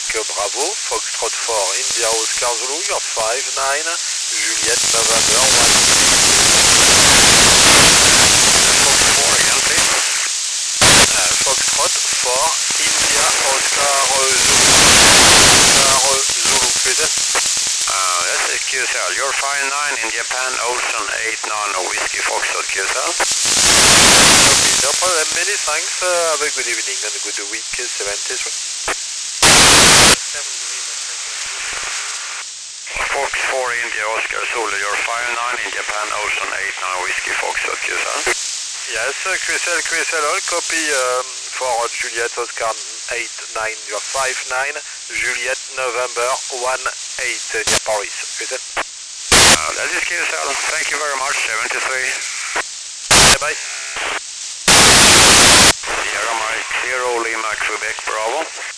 Bravo, Foxtrot 4, India Oscar Zulu, you're 5-9, Juliet November 4 again, please. Foxtrot 4, India Oscar Zulu, QSL. Yes, it's QSL. You're 5-9 in Japan, Ocean 8-9, Whiskey Foxtrot QSL. No problem, many thanks, have a good evening and a good week, 73. Fox 4 India Oscar Zulu, you're 5-9 in Japan, Ocean 8-9, Whiskey Foxtrot QSL. Yes, QSL all, copy for Juliet Oscar 8-9, you're 5-9, Juliet November 1-8 near Paris, QSL. That is QSL, thank you very much, 73. Bye bye. Sierra Mike 0 Lima Quebec Bravo.